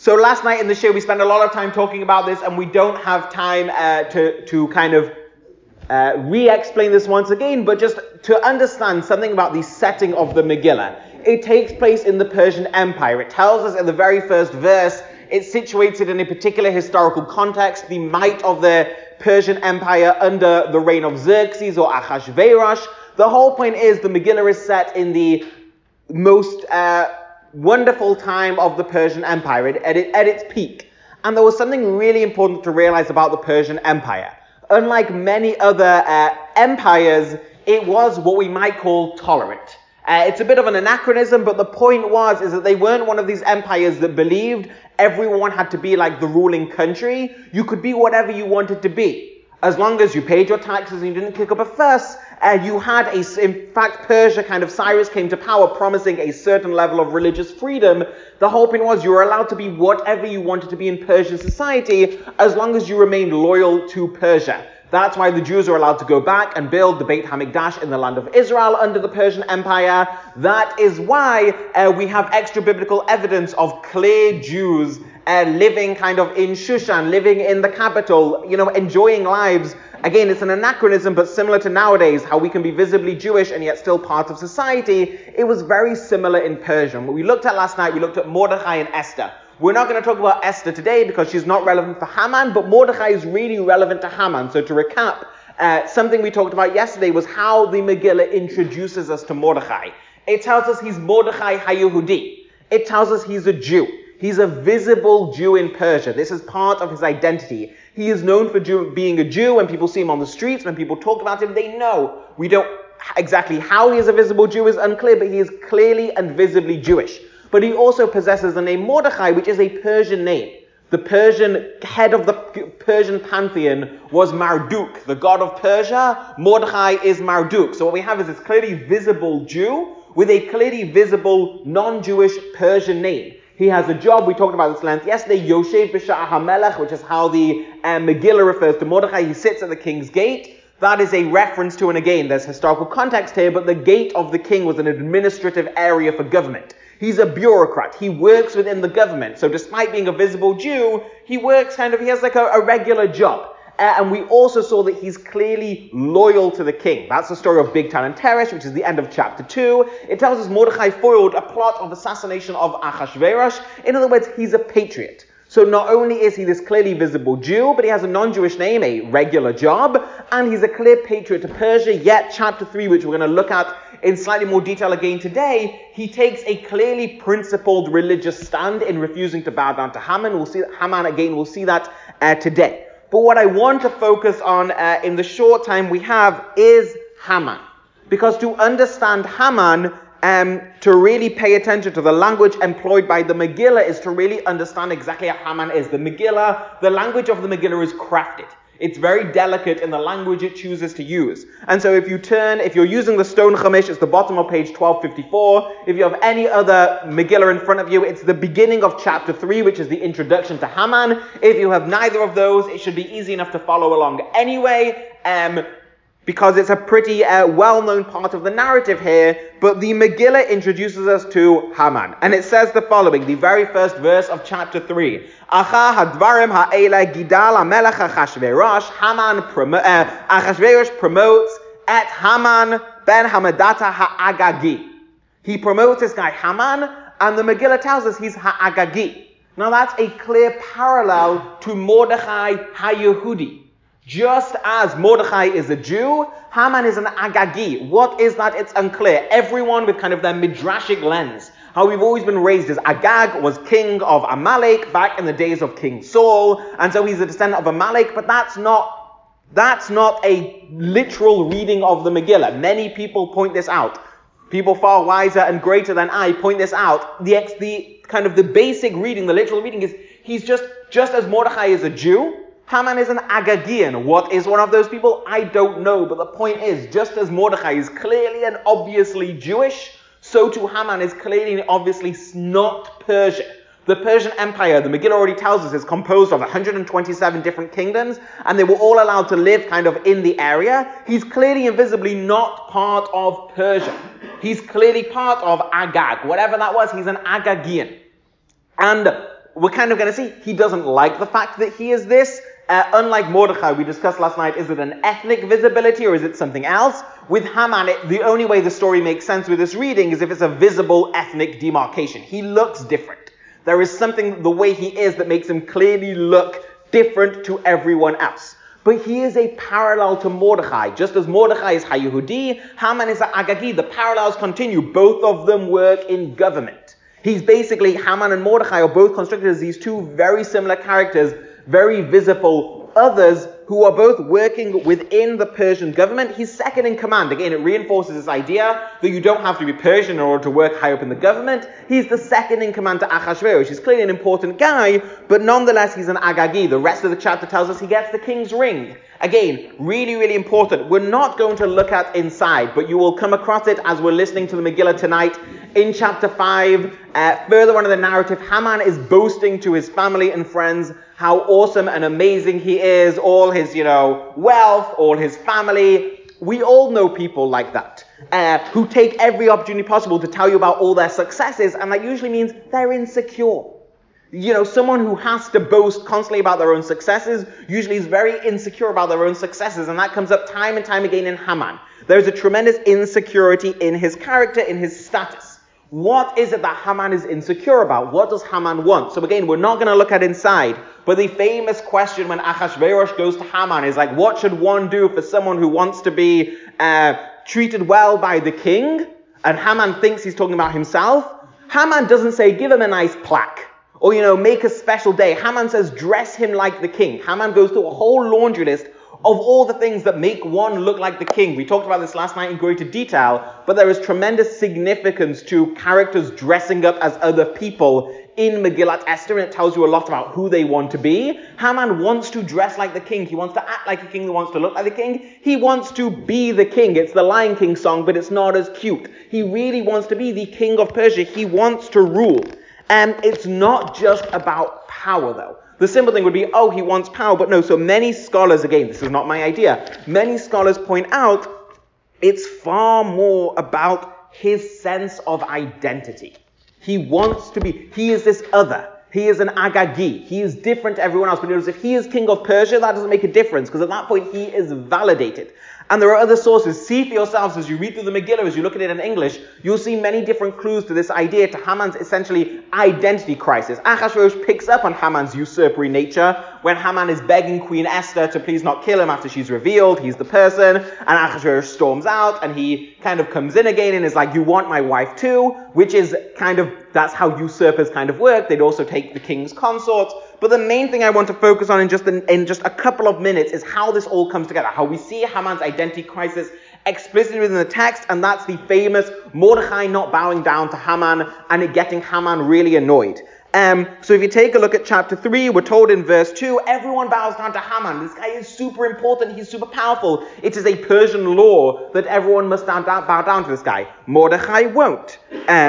So last night in the show we spent a lot of time talking about this, and we don't have time to kind of re-explain this once again, but just to understand something about the setting of the Megillah. It takes place in the Persian Empire. It tells us in the very first verse, it's situated in a particular historical context, the might of the Persian Empire under the reign of Xerxes or Ahasuerus. The whole point is the Megillah is set in the most wonderful time of the Persian Empire, at its peak. And there was something really important to realize about the Persian Empire. Unlike many other empires, it was what we might call tolerant. It's a bit of an anachronism, but the point is that they weren't one of these empires that believed everyone had to be like the ruling country. You could be whatever you wanted to be. As long as you paid your taxes and you didn't kick up a fuss, you had in fact, Persia, Cyrus came to power promising a certain level of religious freedom. The whole point was you were allowed to be whatever you wanted to be in Persian society as long as you remained loyal to Persia. That's why the Jews are allowed to go back and build the Beit HaMikdash in the land of Israel under the Persian Empire. That is why we have extra biblical evidence of clear Jews living in Shushan, living in the capital, enjoying lives. Again, it's an anachronism, but similar to nowadays, how we can be visibly Jewish and yet still part of society. It was very similar in Persia. What we looked at last night, we looked at Mordechai and Esther. We're not going to talk about Esther today because she's not relevant for Haman, but Mordechai is really relevant to Haman. So to recap, something we talked about yesterday was how the Megillah introduces us to Mordechai. It tells us he's Mordechai HaYehudi. It tells us he's a Jew. He's a visible Jew in Persia. This is part of his identity. He is known for being a Jew. When people see him on the streets, when people talk about him, they know. We don't exactly how he is a visible Jew is unclear, but he is clearly and visibly Jewish. But he also possesses the name Mordechai, which is a Persian name. The Persian head of the Persian pantheon was Marduk, the god of Persia. Mordechai is Marduk. So what we have is this clearly visible Jew with a clearly visible non-Jewish Persian name. He has a job, we talked about this length yesterday, Yoshev B'Sha'ah HaMelech, which is how the Megillah refers to Mordechai. He sits at the king's gate. That is a reference to, and again, there's historical context here, but the gate of the king was an administrative area for government. He's a bureaucrat. He works within the government. So despite being a visible Jew, he works he has a regular job. And we also saw that he's clearly loyal to the king. That's the story of Bigtan and Teresh, which is the end of chapter 2. It tells us Mordechai foiled a plot of assassination of Ahasuerus. In other words, he's a patriot. So not only is he this clearly visible Jew, but he has a non-Jewish name, a regular job, and he's a clear patriot to Persia. Yet chapter 3, which we're going to look at in slightly more detail again today, he takes a clearly principled religious stand in refusing to bow down to Haman. We'll see that today. But what I want to focus on in the short time we have is Haman. Because to understand Haman, to really pay attention to the language employed by the Megillah is to really understand exactly how Haman is. The language of the Megillah is crafted. It's very delicate in the language it chooses to use. And so if you're using the Stone Chumash, it's the bottom of page 1254. If you have any other Megillah in front of you, it's the beginning of chapter 3, which is the introduction to Haman. If you have neither of those, it should be easy enough to follow along anyway, because it's a pretty well-known part of the narrative here. But the Megillah introduces us to Haman. And it says the following, the very first verse of chapter 3. Acha hadvarim ha'ela gidal ha'melech Achashverosh. Achashverosh promotes et Haman ben Hamadata ha'agagi. He promotes this guy Haman, and the Megillah tells us he's ha'agagi. Now that's a clear parallel to Mordechai HaYehudi. Just as Mordechai is a Jew, Haman is an Agagi. What is that? It's unclear. Everyone with their midrashic lens. How we've always been raised is Agag was king of Amalek back in the days of King Saul, and so he's a descendant of Amalek, but that's not a literal reading of the Megillah. Many people point this out. People far wiser and greater than I point this out. The basic reading, the literal reading is he's just as Mordechai is a Jew, Haman is an Agagian. What is one of those people? I don't know. But the point is, just as Mordechai is clearly and obviously Jewish, so too Haman is clearly and obviously not Persian. The Persian Empire, the Megillah already tells us, is composed of 127 different kingdoms, and they were all allowed to live in the area. He's clearly and visibly not part of Persia. He's clearly part of Agag. Whatever that was, he's an Agagian. And we're kind of going to see he doesn't like the fact that he is this. Unlike Mordechai, we discussed last night, is it an ethnic visibility or is it something else? With Haman, the only way the story makes sense with this reading is if it's a visible ethnic demarcation. He looks different. There is something, the way he is, that makes him clearly look different to everyone else. But he is a parallel to Mordechai. Just as Mordechai is HaYehudi, Haman is Agagi. The parallels continue. Both of them work in government. He's basically, Haman and Mordechai are both constructed as these two very similar characters, very visible others who are both working within the Persian government. He's second in command. Again, it reinforces this idea that you don't have to be Persian in order to work high up in the government. He's the second in command to Achashverosh. He's clearly an important guy, but nonetheless he's an Agagi. The rest of the chapter tells us he gets the king's ring. Again, really, really important. We're not going to look at inside, but you will come across it as we're listening to the Megillah tonight. In chapter 5, further on in the narrative, Haman is boasting to his family and friends how awesome and amazing he is, all his, wealth, all his family. We all know people like that, who take every opportunity possible to tell you about all their successes, and that usually means they're insecure. Someone who has to boast constantly about their own successes usually is very insecure about their own successes, and that comes up time and time again in Haman. There's a tremendous insecurity in his character, in his status. What is it that Haman is insecure about? What does Haman want? So again, we're not going to look at inside, but the famous question when Achashverosh goes to Haman is like, what should one do for someone who wants to be treated well by the king? And Haman thinks he's talking about himself. Haman doesn't say, give him a nice plaque. Or, make a special day. Haman says, dress him like the king. Haman goes through a whole laundry list of all the things that make one look like the king. We talked about this last night in greater detail, but there is tremendous significance to characters dressing up as other people in Megillat Esther, and it tells you a lot about who they want to be. Haman wants to dress like the king. He wants to act like a king. He wants to look like the king. He wants to be the king. It's the Lion King song, but it's not as cute. He really wants to be the king of Persia. He wants to rule. And it's not just about power, though. The simple thing would be, he wants power, but no. So many scholars, again, this is not my idea, many scholars point out it's far more about his sense of identity. He wants to be, he is this other. He is an Agagi. He is different to everyone else. But notice, if he is king of Persia, that doesn't make a difference, because at that point he is validated. And there are other sources. See for yourselves as you read through the Megillah, as you look at it in English, you'll see many different clues to this idea, to Haman's essentially identity crisis. Achashverosh picks up on Haman's usurpatory nature when Haman is begging Queen Esther to please not kill him after she's revealed he's the person, and Achashverosh storms out, and he kind of comes in again and is like, you want my wife too, which is kind of, that's how usurpers kind of work. They'd also take the king's consorts. But the main thing I want to focus on in just a couple of minutes is how this all comes together, how we see Haman's identity crisis explicitly within the text, and that's the famous Mordechai not bowing down to Haman and it getting Haman really annoyed. So if you take a look at chapter 3, we're told in verse 2, everyone bows down to Haman. This guy is super important. He's super powerful. It is a Persian law that everyone must bow down to this guy. Mordechai won't.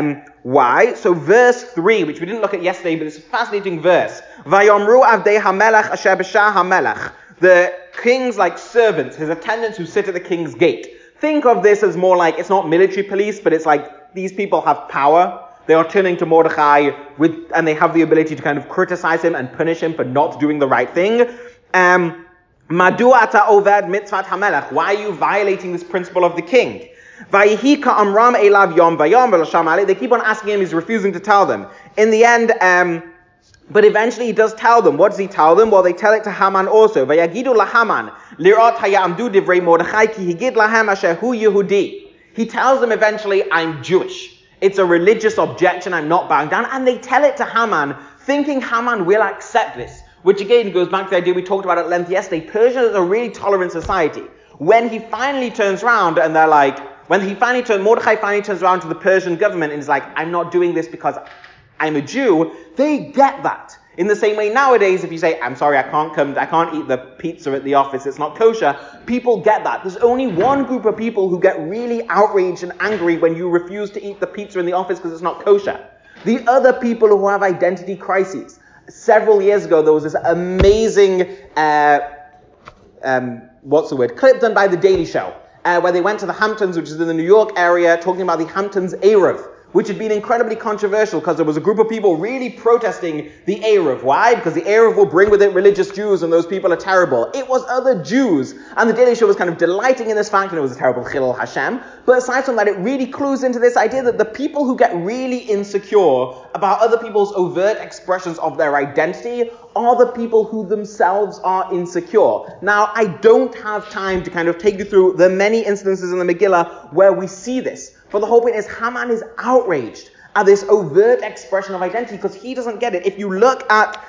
Why? So verse 3, which we didn't look at yesterday, but it's a fascinating verse. Vayomru avdei hamelech asher b'shah hamelech. The king's servants, his attendants who sit at the king's gate. Think of this as more like, it's not military police, but it's like these people have power. They are turning to Mordechai and they have the ability to kind of criticize him and punish him for not doing the right thing. Madu ata oved mitzvat hamelech. Why are you violating this principle of the king? They keep on asking him, he's refusing to tell them. In the end, but eventually he does tell them. What does he tell them? Well, they tell it to Haman also. Vayagidu laHaman lirot hayamdu divrei Mordechai ki higid lahem asher hu Yehudi. He tells them eventually, I'm Jewish. It's a religious objection. I'm not bowing down. And they tell it to Haman, thinking Haman will accept this. Which again goes back to the idea we talked about at length yesterday. Persia is a really tolerant society. When he finally turns around and they're like, Mordechai finally turns around to the Persian government and is like, I'm not doing this because I'm a Jew, they get that. In the same way nowadays, if you say, I'm sorry, I can't eat the pizza at the office, it's not kosher, people get that. There's only one group of people who get really outraged and angry when you refuse to eat the pizza in the office because it's not kosher. The other people who have identity crises. Several years ago, there was this amazing, clip done by The Daily Show, where they went to the Hamptons, which is in the New York area, talking about the Hamptons Eruv, which had been incredibly controversial because there was a group of people really protesting the Eruv. Why? Because the Eruv will bring with it religious Jews, and those people are terrible. It was other Jews, and the Daily Show was kind of delighting in this fact, and it was a terrible Chilul Hashem. But aside from that, it really clues into this idea that the people who get really insecure about other people's overt expressions of their identity are the people who themselves are insecure. Now, I don't have time to kind of take you through the many instances in the Megillah where we see this. But the whole point is Haman is outraged at this overt expression of identity because he doesn't get it. If you look at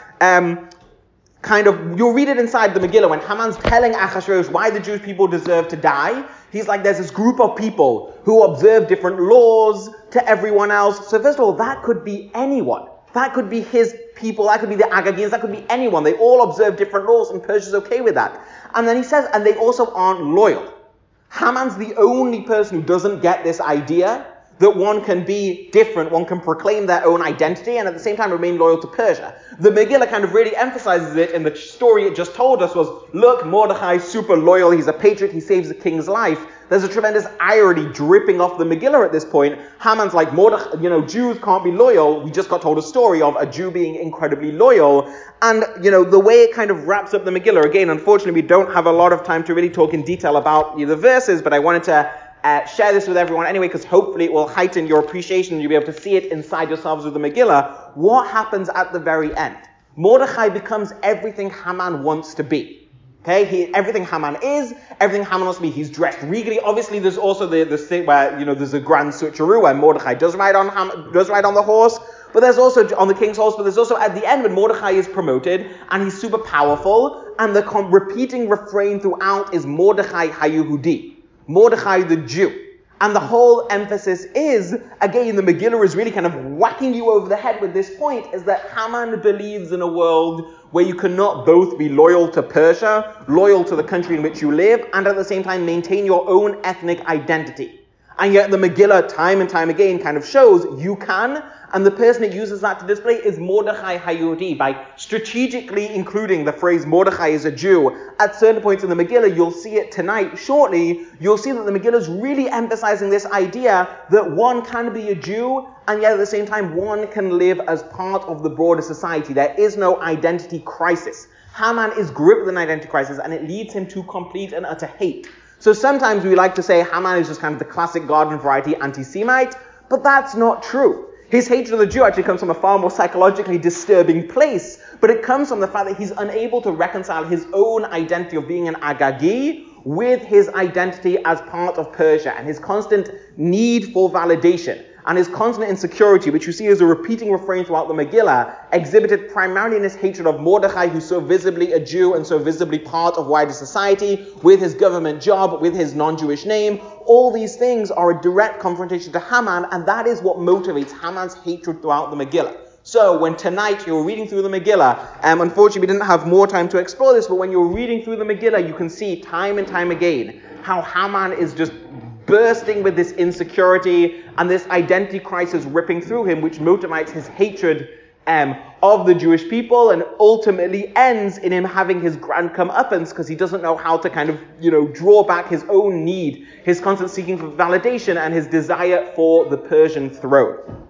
you'll read it inside the Megillah when Haman's telling Achashverosh why the Jewish people deserve to die. He's like, there's this group of people who observe different laws to everyone else. So first of all, that could be anyone. That could be his people, that could be the Agagians, that could be anyone. They all observe different laws and Persia's okay with that. And then he says, and they also aren't loyal. Haman's the only person who doesn't get this idea that one can be different, one can proclaim their own identity and at the same time remain loyal to Persia. The Megillah kind of really emphasizes it in the story it just told us was, look, Mordechai's super loyal, he's a patriot, he saves the king's life. There's a tremendous irony dripping off the Megillah at this point. Haman's like, Mordechai, Jews can't be loyal. We just got told a story of a Jew being incredibly loyal. And, the way it kind of wraps up the Megillah, again, unfortunately, we don't have a lot of time to really talk in detail about the verses, but I wanted to share this with everyone anyway, because hopefully it will heighten your appreciation and you'll be able to see it inside yourselves with the Megillah. What happens at the very end? Mordechai becomes everything Haman wants to be. Okay, everything Haman is, everything Haman wants to be. He's dressed regally. Obviously, there's also the thing where there's a grand switcheroo where Mordechai does ride on the horse, but there's also on the king's horse. But there's also at the end when Mordechai is promoted and he's super powerful, and the repeating refrain throughout is Mordechai HaYehudi, Mordechai the Jew. And the whole emphasis is, again, the Megillah is really kind of whacking you over the head with this point, is that Haman believes in a world where you cannot both be loyal to Persia, loyal to the country in which you live, and at the same time maintain your own ethnic identity. And yet the Megillah, time and time again, kind of shows you can, and the person it uses that to display is Mordechai HaYehudi, by strategically including the phrase Mordechai is a Jew. At certain points in the Megillah, you'll see it tonight, shortly, you'll see that the Megillah is really emphasizing this idea that one can be a Jew, and yet at the same time, one can live as part of the broader society. There is no identity crisis. Haman is gripped with an identity crisis, and it leads him to complete and utter hate. So sometimes we like to say Haman is just kind of the classic garden variety anti-Semite, but that's not true. His hatred of the Jew actually comes from a far more psychologically disturbing place, but it comes from the fact that he's unable to reconcile his own identity of being an Agagi with his identity as part of Persia, and his constant need for validation, and his constant insecurity, which you see as a repeating refrain throughout the Megillah, exhibited primarily in his hatred of Mordechai, who's so visibly a Jew and so visibly part of wider society, with his government job, with his non-Jewish name. All these things are a direct confrontation to Haman, and that is what motivates Haman's hatred throughout the Megillah. So when tonight you're reading through the Megillah, unfortunately we didn't have more time to explore this, but when you're reading through the Megillah, you can see time and time again how Haman is just bursting with this insecurity and this identity crisis ripping through him, which motivates his hatred of the Jewish people and ultimately ends in him having his grand comeuppance because he doesn't know how to kind of, draw back his own need, his constant seeking for validation and his desire for the Persian throne.